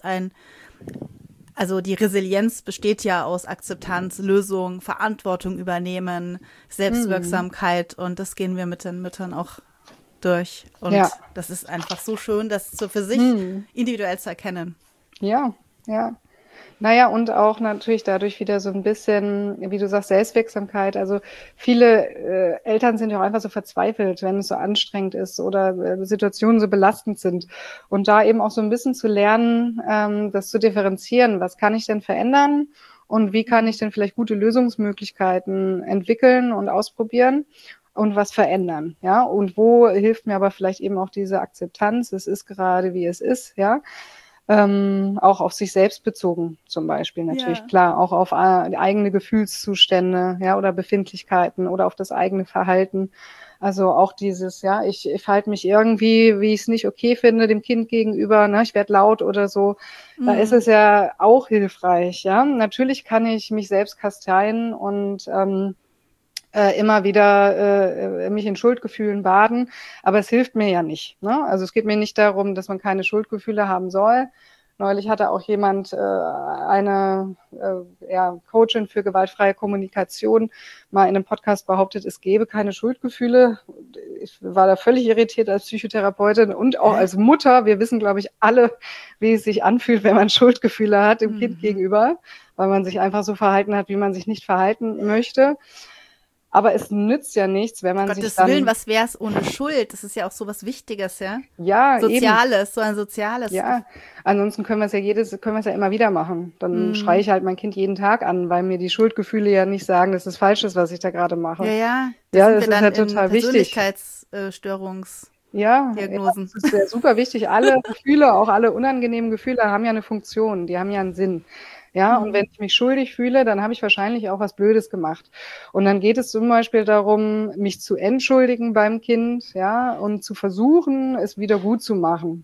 also die Resilienz besteht ja aus Akzeptanz, Lösung, Verantwortung übernehmen, Selbstwirksamkeit und das gehen wir mit den Müttern auch durch. Und das ist einfach so schön, das so für sich individuell zu erkennen. Ja, ja. Naja, und auch natürlich dadurch wieder so ein bisschen, wie du sagst, Selbstwirksamkeit. Also viele Eltern sind ja auch einfach so verzweifelt, wenn es so anstrengend ist oder Situationen so belastend sind. Und da eben auch so ein bisschen zu lernen, das zu differenzieren. Was kann ich denn verändern? Und wie kann ich denn vielleicht gute Lösungsmöglichkeiten entwickeln und ausprobieren? Und was verändern, ja? Und wo hilft mir aber vielleicht eben auch diese Akzeptanz? Es ist gerade, wie es ist, ja? Auch auf sich selbst bezogen zum Beispiel natürlich, klar, auch auf eigene Gefühlszustände, ja, oder Befindlichkeiten oder auf das eigene Verhalten. Also auch dieses, ja, ich verhalte mich irgendwie, wie ich es nicht okay finde, dem Kind gegenüber, ne, ich werde laut oder so. Da ist es ja auch hilfreich, ja. Natürlich kann ich mich selbst kasteien und immer wieder mich in Schuldgefühlen baden, aber es hilft mir ja nicht. Ne? Also es geht mir nicht darum, dass man keine Schuldgefühle haben soll. Neulich hatte auch jemand eine Coachin für gewaltfreie Kommunikation mal in einem Podcast behauptet, es gäbe keine Schuldgefühle. Ich war da völlig irritiert als Psychotherapeutin und auch als Mutter. Wir wissen, glaube ich, alle, wie es sich anfühlt, wenn man Schuldgefühle hat dem Kind gegenüber, weil man sich einfach so verhalten hat, wie man sich nicht verhalten möchte. Aber es nützt ja nichts, wenn man sich dann... Gottes Willen, was wär's ohne Schuld? Das ist ja auch so was Wichtiges, ja? Ja, Soziales, eben. So ein soziales. Ja, ansonsten können wir es ja immer wieder machen. Dann schreie ich halt mein Kind jeden Tag an, weil mir die Schuldgefühle ja nicht sagen, dass es falsch ist, was ich da gerade mache. Ja. Das ist ja total wichtig. Persönlichkeitsstörungs Diagnosen. Das ist ja super wichtig. Alle Gefühle, auch alle unangenehmen Gefühle haben ja eine Funktion, die haben ja einen Sinn. Ja, und wenn ich mich schuldig fühle, dann habe ich wahrscheinlich auch was Blödes gemacht. Und dann geht es zum Beispiel darum, mich zu entschuldigen beim Kind, ja, und zu versuchen, es wieder gut zu machen.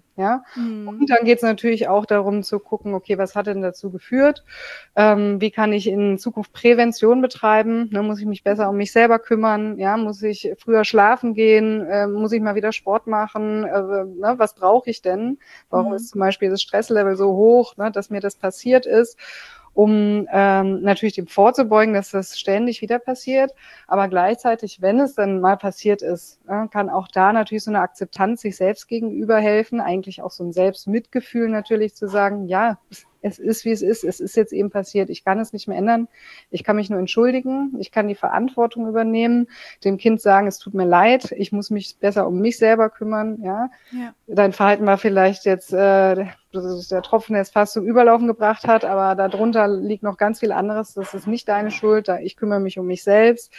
Ja, und dann geht es natürlich auch darum zu gucken, okay, was hat denn dazu geführt? Wie kann ich in Zukunft Prävention betreiben? Ne, muss ich mich besser um mich selber kümmern? Ja, muss ich früher schlafen gehen? Muss ich mal wieder Sport machen? Ne, was brauche ich denn? Warum ist zum Beispiel das Stresslevel so hoch, ne, dass mir das passiert ist? Um natürlich dem vorzubeugen, dass das ständig wieder passiert. Aber gleichzeitig, wenn es dann mal passiert ist, kann auch da natürlich so eine Akzeptanz sich selbst gegenüber helfen, eigentlich auch so ein Selbstmitgefühl natürlich zu sagen, ja, es ist, wie es ist jetzt eben passiert, ich kann es nicht mehr ändern, ich kann mich nur entschuldigen, ich kann die Verantwortung übernehmen, dem Kind sagen, es tut mir leid, ich muss mich besser um mich selber kümmern, ja. Dein Verhalten war vielleicht jetzt der Tropfen, der es fast zum Überlaufen gebracht hat, aber darunter liegt noch ganz viel anderes, das ist nicht deine Schuld, ich kümmere mich um mich selbst.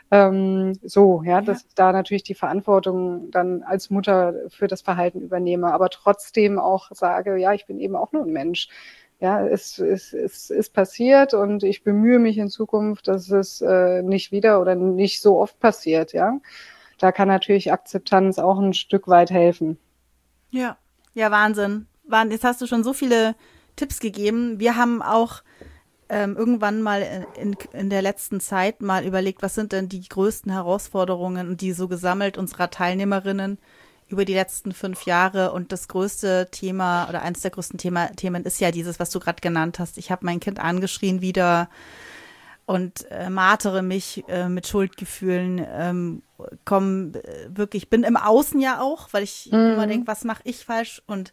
Dass ich da natürlich die Verantwortung dann als Mutter für das Verhalten übernehme, aber trotzdem auch sage, ja, ich bin eben auch nur ein Mensch. Ja, es ist passiert und ich bemühe mich in Zukunft, dass es nicht wieder oder nicht so oft passiert, ja. Da kann natürlich Akzeptanz auch ein Stück weit helfen. Ja, Wahnsinn. Jetzt hast du schon so viele Tipps gegeben. Wir haben auch irgendwann mal in der letzten Zeit mal überlegt, was sind denn die größten Herausforderungen und die so gesammelt unserer Teilnehmerinnen über die letzten 5 Jahre. Und das größte Thema oder eines der größten Themen ist ja dieses, was du gerade genannt hast. Ich habe mein Kind angeschrien wieder und martere mich mit Schuldgefühlen, bin im Außen ja auch, weil ich immer denke, was mache ich falsch? Und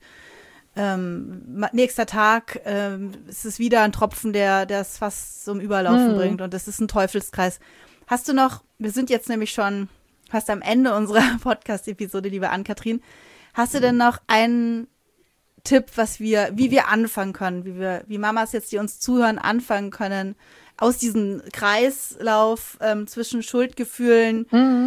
nächster Tag ist es wieder ein Tropfen, der es fast zum Überlaufen bringt, und das ist ein Teufelskreis. Hast du noch, wir sind jetzt nämlich schon fast am Ende unserer Podcast-Episode, liebe Ann-Kathrin, hast du denn noch einen Tipp, wie wir anfangen können, wie Mamas jetzt, die uns zuhören, anfangen können, aus diesem Kreislauf zwischen Schuldgefühlen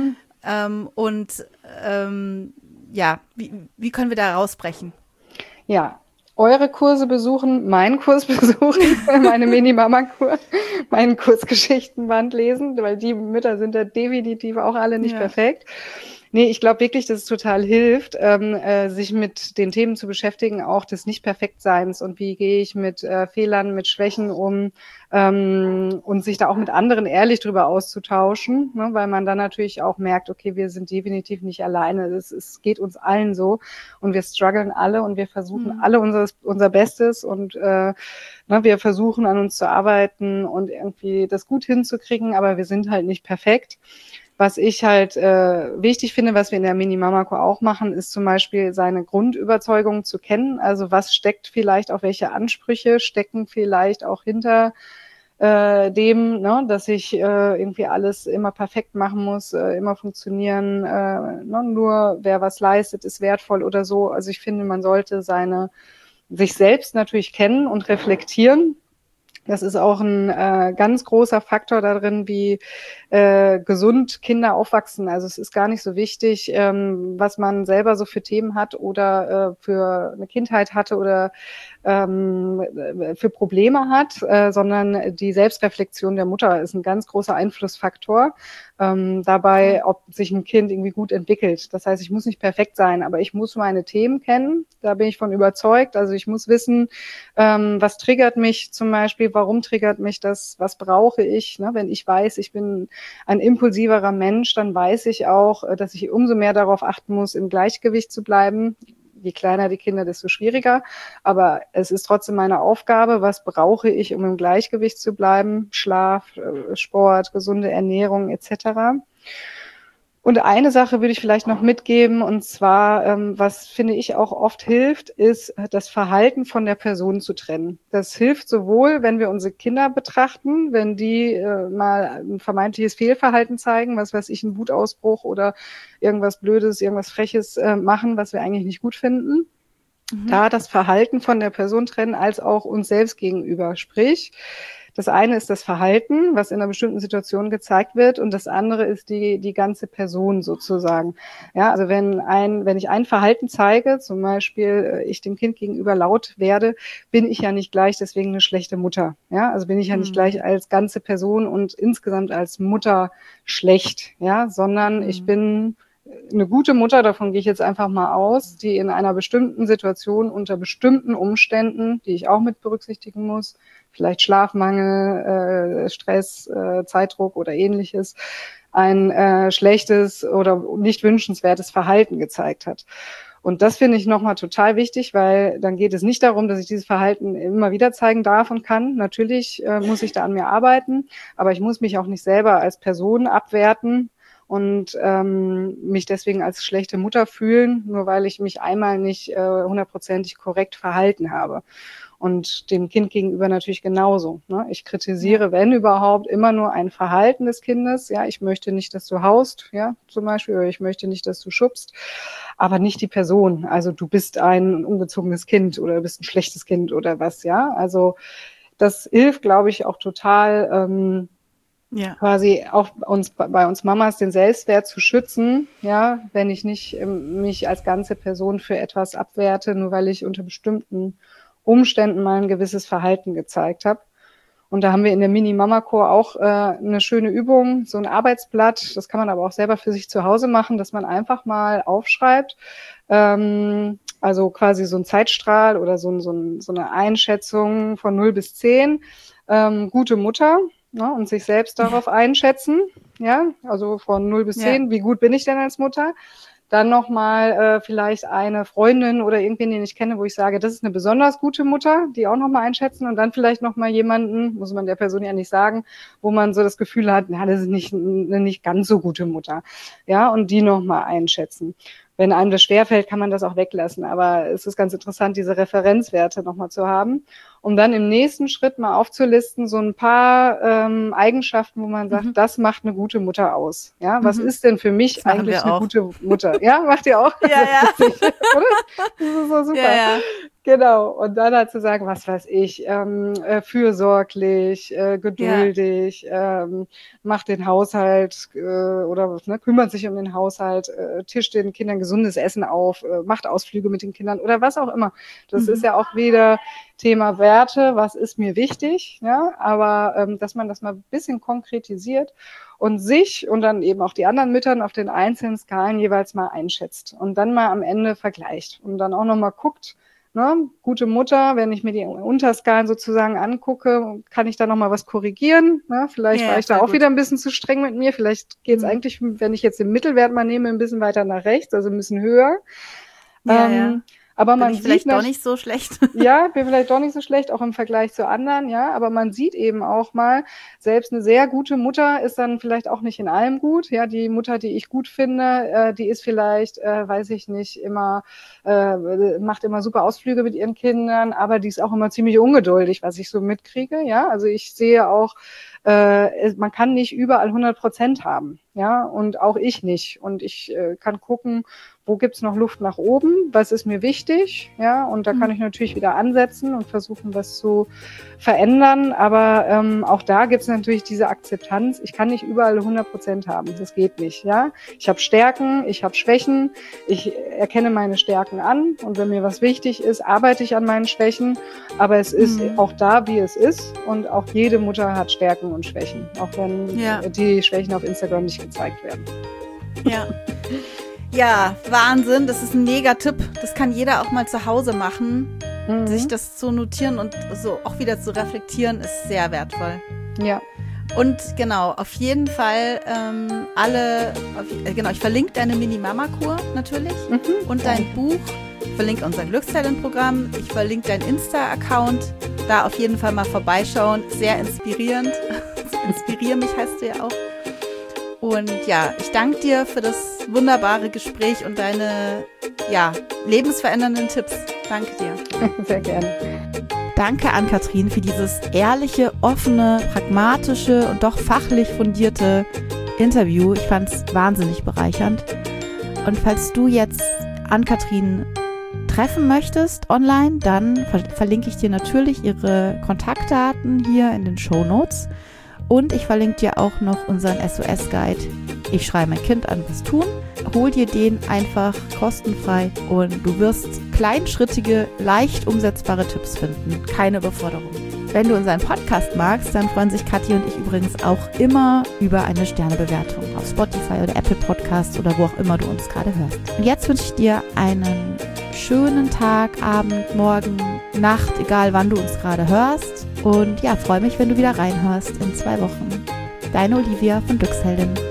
wie können wir da rausbrechen? Ja, eure Kurse besuchen, meinen Kurs besuchen, meine Mini-Mama-Kur, meinen Kurzgeschichtenband lesen, weil die Mütter sind ja definitiv auch alle nicht perfekt. Nee, ich glaube wirklich, dass es total hilft, sich mit den Themen zu beschäftigen, auch des Nicht-Perfektseins und wie gehe ich mit Fehlern, mit Schwächen um, und sich da auch mit anderen ehrlich drüber auszutauschen, ne, weil man dann natürlich auch merkt, okay, wir sind definitiv nicht alleine, es geht uns allen so und wir strugglen alle und wir versuchen alle unser Bestes und wir versuchen an uns zu arbeiten und irgendwie das gut hinzukriegen, aber wir sind halt nicht perfekt. Was ich halt wichtig finde, was wir in der Mini-Mama-Kur auch machen, ist zum Beispiel seine Grundüberzeugung zu kennen. Also was steckt vielleicht, auch welche Ansprüche stecken vielleicht auch hinter dem, ne, dass ich irgendwie alles immer perfekt machen muss, immer funktionieren. Nur wer was leistet, ist wertvoll oder so. Also ich finde, man sollte sich selbst natürlich kennen und reflektieren. Das ist auch ein ganz großer Faktor darin, wie gesund Kinder aufwachsen. Also es ist gar nicht so wichtig, was man selber so für Themen hat oder für eine Kindheit hatte oder für Probleme hat, sondern die Selbstreflexion der Mutter ist ein ganz großer Einflussfaktor dabei, ob sich ein Kind irgendwie gut entwickelt. Das heißt, ich muss nicht perfekt sein, aber ich muss meine Themen kennen. Da bin ich von überzeugt. Also ich muss wissen, was triggert mich zum Beispiel, warum triggert mich das, was brauche ich. Ne? Wenn ich weiß, ich bin ein impulsiverer Mensch, dann weiß ich auch, dass ich umso mehr darauf achten muss, im Gleichgewicht zu bleiben. Je kleiner die Kinder, desto schwieriger. Aber es ist trotzdem meine Aufgabe, was brauche ich, um im Gleichgewicht zu bleiben? Schlaf, Sport, gesunde Ernährung etc. Und eine Sache würde ich vielleicht noch mitgeben, und zwar, was finde ich auch oft hilft, ist, das Verhalten von der Person zu trennen. Das hilft sowohl, wenn wir unsere Kinder betrachten, wenn die mal ein vermeintliches Fehlverhalten zeigen, was weiß ich, einen Wutausbruch oder irgendwas Blödes, irgendwas Freches machen, was wir eigentlich nicht gut finden. Da das Verhalten von der Person trennen, als auch uns selbst gegenüber. Sprich, das eine ist das Verhalten, was in einer bestimmten Situation gezeigt wird, und das andere ist die ganze Person sozusagen. Ja, also wenn ich ein Verhalten zeige, zum Beispiel ich dem Kind gegenüber laut werde, bin ich ja nicht gleich deswegen eine schlechte Mutter. Ja, also bin ich ja nicht gleich als ganze Person und insgesamt als Mutter schlecht, ja, sondern ich bin eine gute Mutter, davon gehe ich jetzt einfach mal aus, die in einer bestimmten Situation unter bestimmten Umständen, die ich auch mit berücksichtigen muss, vielleicht Schlafmangel, Stress, Zeitdruck oder ähnliches, ein schlechtes oder nicht wünschenswertes Verhalten gezeigt hat. Und das finde ich nochmal total wichtig, weil dann geht es nicht darum, dass ich dieses Verhalten immer wieder zeigen darf und kann. Natürlich muss ich da an mir arbeiten, aber ich muss mich auch nicht selber als Person abwerten und mich deswegen als schlechte Mutter fühlen, nur weil ich mich einmal nicht 100%ig korrekt verhalten habe. Und dem Kind gegenüber natürlich genauso. Ne? Ich kritisiere, wenn überhaupt, immer nur ein Verhalten des Kindes. Ja, ich möchte nicht, dass du haust, ja, zum Beispiel, oder ich möchte nicht, dass du schubst, aber nicht die Person. Also du bist ein ungezogenes Kind oder du bist ein schlechtes Kind oder was, ja. Also das hilft, glaube ich, auch total, quasi auch bei uns Mamas den Selbstwert zu schützen, ja, wenn ich nicht mich als ganze Person für etwas abwerte, nur weil ich unter bestimmten Umständen mal ein gewisses Verhalten gezeigt habe. Und da haben wir in der Mini-Mama-Kur auch eine schöne Übung, so ein Arbeitsblatt, das kann man aber auch selber für sich zu Hause machen, dass man einfach mal aufschreibt, also quasi so ein Zeitstrahl oder so eine Einschätzung von 0 bis 10, gute Mutter, ne, und sich selbst darauf einschätzen, ja, also von 0 bis 10, wie gut bin ich denn als Mutter? Dann nochmal vielleicht eine Freundin oder irgendwen, den ich kenne, wo ich sage, das ist eine besonders gute Mutter, die auch nochmal einschätzen und dann vielleicht nochmal jemanden, muss man der Person ja nicht sagen, wo man so das Gefühl hat, na, das ist nicht eine nicht ganz so gute Mutter, ja, und die nochmal einschätzen. Wenn einem das schwerfällt, kann man das auch weglassen, aber es ist ganz interessant, diese Referenzwerte nochmal zu haben, um dann im nächsten Schritt mal aufzulisten, so ein paar Eigenschaften, wo man sagt, das macht eine gute Mutter aus. Ja, was ist denn für mich eigentlich eine gute Mutter? Ja, macht ihr auch? Ja, ja. Das ist so super. Ja. Genau, und dann halt zu sagen, was weiß ich, fürsorglich, geduldig, macht den Haushalt oder kümmert sich um den Haushalt, tischt den Kindern gesundes Essen auf, macht Ausflüge mit den Kindern oder was auch immer. Das ist ja auch wieder Thema Werte, was ist mir wichtig, ja, aber dass man das mal ein bisschen konkretisiert und sich und dann eben auch die anderen Müttern auf den einzelnen Skalen jeweils mal einschätzt und dann mal am Ende vergleicht und dann auch nochmal guckt, ne, gute Mutter, wenn ich mir die Unterskalen sozusagen angucke, kann ich da nochmal was korrigieren, ne? Vielleicht war ich da auch wieder ein bisschen zu streng mit mir, vielleicht geht es eigentlich, wenn ich jetzt den Mittelwert mal nehme, ein bisschen weiter nach rechts, also ein bisschen höher. Aber man sieht vielleicht doch nicht so schlecht. Ja, bin vielleicht doch nicht so schlecht, auch im Vergleich zu anderen, ja. Aber man sieht eben auch mal, selbst eine sehr gute Mutter ist dann vielleicht auch nicht in allem gut. Ja, die Mutter, die ich gut finde, die ist vielleicht, weiß ich nicht, immer, macht immer super Ausflüge mit ihren Kindern, aber die ist auch immer ziemlich ungeduldig, was ich so mitkriege, ja. Also ich sehe auch, man kann nicht überall 100% haben, ja, und auch ich nicht. Und ich kann gucken, wo gibt's noch Luft nach oben, was ist mir wichtig, ja, und da kann ich natürlich wieder ansetzen und versuchen, was zu verändern, aber auch da gibt's natürlich diese Akzeptanz, ich kann nicht überall 100% haben, das geht nicht, ja. Ich habe Stärken, ich habe Schwächen, ich erkenne meine Stärken an und wenn mir was wichtig ist, arbeite ich an meinen Schwächen, aber es ist auch da, wie es ist und auch jede Mutter hat Stärken und Schwächen, auch wenn die Schwächen auf Instagram nicht gezeigt werden. Ja. Ja, Wahnsinn. Das ist ein Mega-Tipp. Das kann jeder auch mal zu Hause machen. Sich das zu notieren und so auch wieder zu reflektieren, ist sehr wertvoll. Ja. Und genau, auf jeden Fall ich verlinke deine Mini-Mama-Kur natürlich und dein Buch. Ich verlinke unser Glückstalenprogramm. Ich verlinke deinen Insta-Account. Da auf jeden Fall mal vorbeischauen. Sehr inspirierend. Inspirier mich heißt du ja auch. Und ja, ich danke dir für das wunderbare Gespräch und deine lebensverändernden Tipps. Danke dir. Sehr gerne. Danke an Katrin für dieses ehrliche, offene, pragmatische und doch fachlich fundierte Interview. Ich fand es wahnsinnig bereichernd. Und falls du jetzt Ann-Kathrin treffen möchtest online, dann verlinke ich dir natürlich ihre Kontaktdaten hier in den Shownotes. Und ich verlinke dir auch noch unseren SOS-Guide. Ich schreie mein Kind an, was tun. Hol dir den einfach kostenfrei und du wirst kleinschrittige, leicht umsetzbare Tipps finden. Keine Überforderung. wenn du unseren Podcast magst, dann freuen sich Kathi und ich übrigens auch immer über eine Sternebewertung auf Spotify oder Apple Podcasts oder wo auch immer du uns gerade hörst. Und jetzt wünsche ich dir einen schönen Tag, Abend, Morgen, Nacht, egal wann du uns gerade hörst. Und ja, freue mich, wenn du wieder reinhörst in 2 Wochen. Deine Olivia von Glücksheldin.